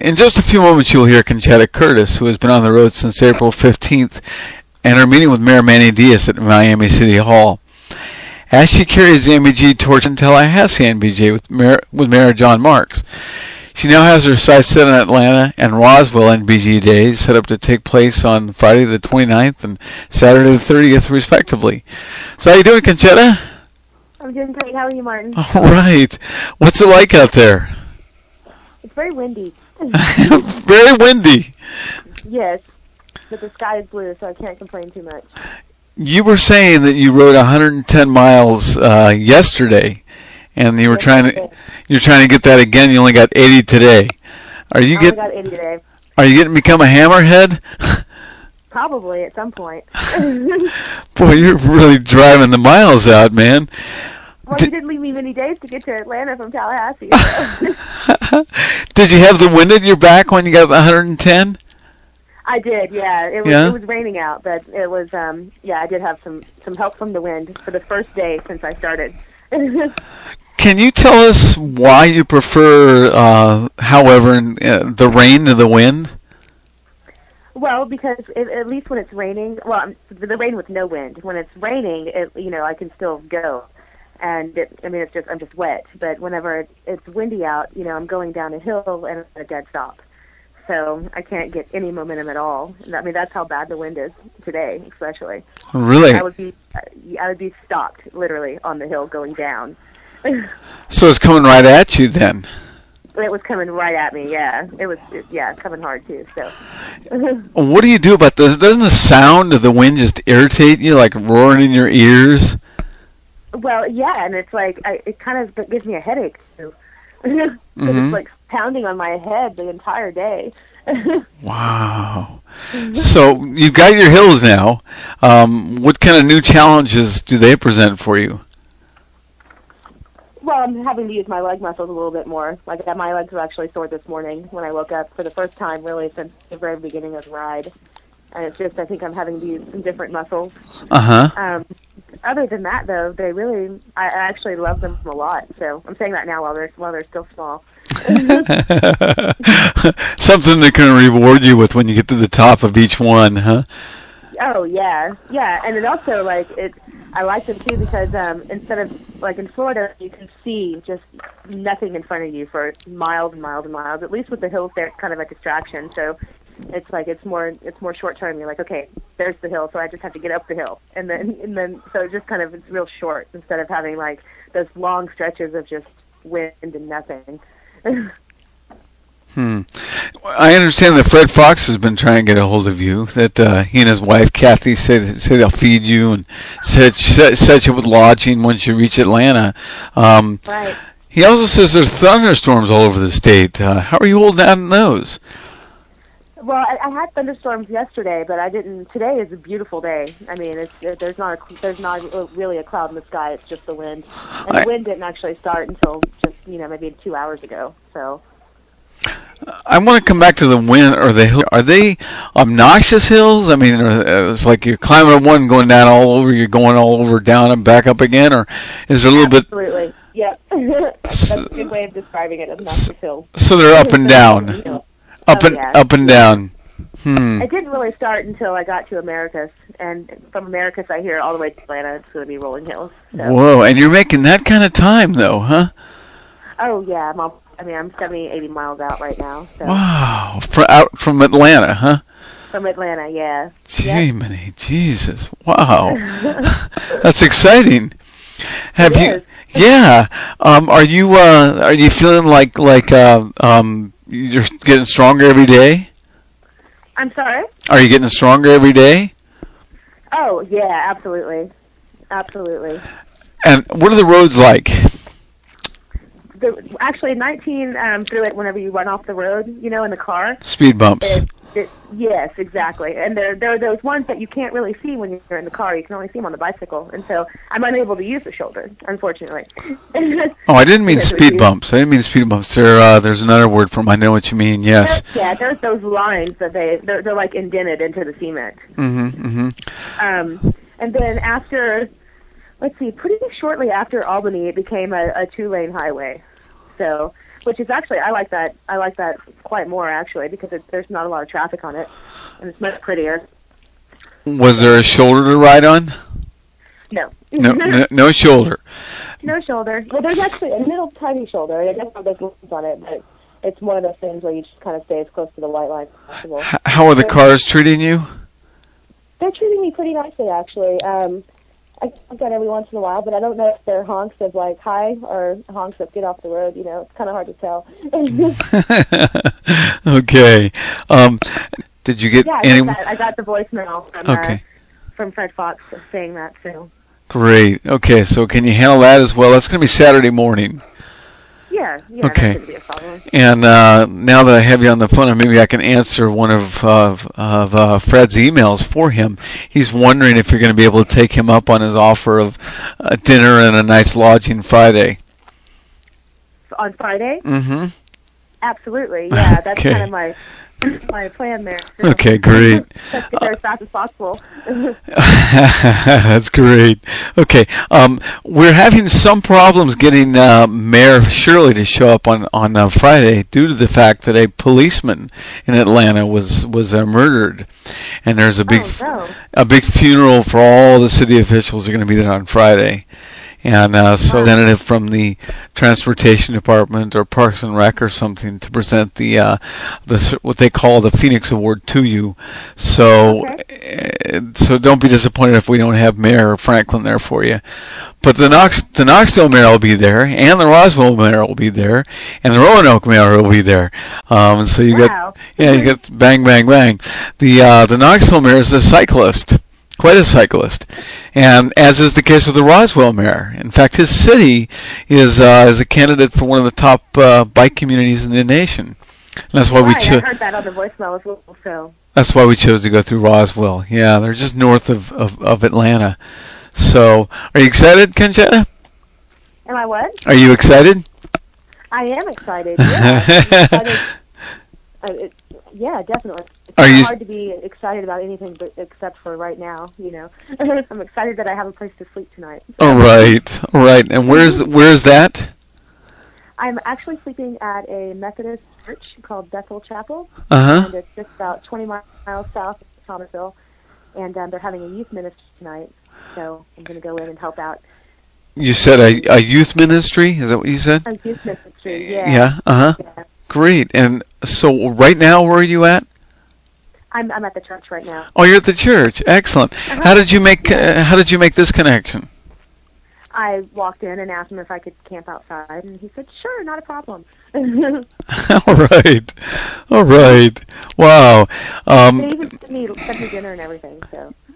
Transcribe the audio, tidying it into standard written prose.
In just a few moments, you'll hear Conchetta Curtis, who has been on the road since April 15th, and her meeting with Mayor Manny Diaz at Miami City Hall. As she carries the MBG torch in Tallahassee NBJ with Mayor John Marks. She now has her sights set on Atlanta and Roswell NBG days set up to take place on Friday the 29th and Saturday the 30th, respectively. So how you doing, Conchetta? I'm doing great. How are you, Martin? All right. What's it like out there? It's very windy. Very windy. Yes, but the sky is blue, so I can't complain too much. You were saying that you rode 110 miles yesterday, and you were trying to get that again. You only got 80 today. I only got 80 today. Are you getting to become a hammerhead? Probably at some point. Boy, you're really driving the miles out, man. Well, you didn't leave me many days to get to Atlanta from Tallahassee. So. Did you have the wind at your back when you got 110? I did, yeah. It was raining out, but it was, I did have some help from the wind for the first day since I started. Can you tell us why you prefer, the rain to the wind? Well, because at least when it's raining, the rain with no wind. When it's raining, I can still go. And I'm just wet. But whenever it's windy out, I'm going down a hill and it's a dead stop. So I can't get any momentum at all. I mean, that's how bad the wind is today, especially. Really? I would be stopped literally on the hill going down. So it's coming right at you then? It was coming right at me. Yeah, it was. Coming hard too. So. What do you do about this? Doesn't the sound of the wind just irritate you, like roaring in your ears? Well, yeah, and it's like it kind of gives me a headache too. It's like pounding on my head the entire day. Wow. So you've got your hills now. What kind of new challenges do they present for you? Well, I'm having to use my leg muscles a little bit more. Like my legs were actually sore this morning when I woke up for the first time really since the very beginning of the ride. And it's just, I think I'm having to use some different muscles. Other than that, though, I actually love them a lot. So I'm saying that now while they're still small. Something that can reward you with when you get to the top of each one, huh? Oh yeah, and it also I like them too because instead of like in Florida, you can see just nothing in front of you for miles and miles and miles. At least with the hills, they're kind of a distraction. So it's like it's more short term. You're like, okay, there's the hill, so I just have to get up the hill, and then so it's just kind of it's real short instead of having like those long stretches of just wind and nothing. I understand that Fred Fox has been trying to get a hold of you. That he and his wife Kathy say they'll feed you and set you with lodging once you reach Atlanta. Right. He also says there's thunderstorms all over the state. How are you holding out on those? Well, I had thunderstorms yesterday, but I didn't. Today is a beautiful day. I mean, there's not really a cloud in the sky. It's just the wind, and the wind didn't actually start until just maybe 2 hours ago. So. I want to come back to the wind or the hill. Are they obnoxious hills? I mean, it's like you're climbing one, going down all over. You're going all over, down, and back up again, or is there a little bit? Absolutely, yeah. That's a good way of describing it. Obnoxious hills. So they're up and down, up and down. It didn't really start until I got to Americus, and from Americus I hear all the way to Atlanta it's going to be rolling hills. So. Whoa! And you're making that kind of time, though, huh? Oh yeah, I'm 70, 80 miles out right now. So. Wow! Out from Atlanta, huh? From Atlanta, yeah. Jiminy, Jesus! Wow, that's exciting. Have you? Yeah. Are you feeling like you're getting stronger every day? I'm sorry? Are you getting stronger every day? Oh, yeah, absolutely. Absolutely. And what are the roads like? Actually, 19 through it whenever you run off the road, in the car. Speed bumps. Yes, exactly. And there are those ones that you can't really see when you're in the car. You can only see them on the bicycle. And so I'm unable to use the shoulder, unfortunately. Oh, I didn't mean speed bumps. I didn't mean speed bumps. There's another word for them. I know what you mean, yes. There's those lines that they're like indented into the cement. Mm-hmm. And then after, pretty shortly after Albany, it became a two-lane highway. So, which is actually I like that quite more actually because there's not a lot of traffic on it, and it's much prettier. Was there a shoulder to ride on? No. No shoulder. No shoulder. Well, there's actually a little tiny shoulder. It doesn't have those lines on it, but it's one of those things where you just kind of stay as close to the white line as possible. How are the cars treating you? They're treating me pretty nicely, actually. I honk at every once in a while, but I don't know if they're honks of like hi or honks of get off the road. You know, it's kind of hard to tell. Okay. Did you get any? I got the voicemail from Fred Fox saying that too. Great. Okay, so can you handle that as well? That's going to be Saturday morning. Yeah. Okay. That shouldn't be a problem. And now that I have you on the phone, maybe I can answer one of Fred's emails for him. He's wondering if you're going to be able to take him up on his offer of dinner and a nice lodging Friday. On Friday? Mm-hmm. Absolutely. Yeah, that's Okay. kind of my plan there. Okay, great. Let's get there as fast as possible. That's great. Okay, we're having some problems getting Mayor Shirley to show up on Friday due to the fact that a policeman in Atlanta was murdered, and there's a big funeral for all the city officials who are going to be there on Friday. And so, representative from the transportation department or Parks and Rec or something to present the what they call the Phoenix Award to you. So, so don't be disappointed if we don't have Mayor Franklin there for you. But the Knoxville mayor will be there, and the Roswell mayor will be there, and the Roanoke mayor will be there. So you got bang, bang, bang. The Knoxville mayor is a cyclist. Quite a cyclist, and as is the case with the Roswell mayor. In fact, his city is a candidate for one of the top bike communities in the nation. And that's why we chose. I heard that on the voicemail as well. So that's why we chose to go through Roswell. Yeah, they're just north of Atlanta. So, are you excited, Conchetta? Am I what? Are you excited? I am excited. Yeah. Yeah, definitely. It's hard to be excited about anything except for right now, you know. I'm excited that I have a place to sleep tonight. All right. And where's that? I'm actually sleeping at a Methodist church called Bethel Chapel. And it's just about 20 miles south of Thomasville. And they're having a youth ministry tonight, so I'm going to go in and help out. You said a youth ministry? Is that what you said? A youth ministry, yeah. Yeah, Yeah. Great. And so right now, where are you at? I'm at the church right now. Oh, you're at the church. Excellent. How did you make this connection? I walked in and asked him if I could camp outside, and he said, "Sure, not a problem." All right. Wow. They even sent me dinner and everything. So.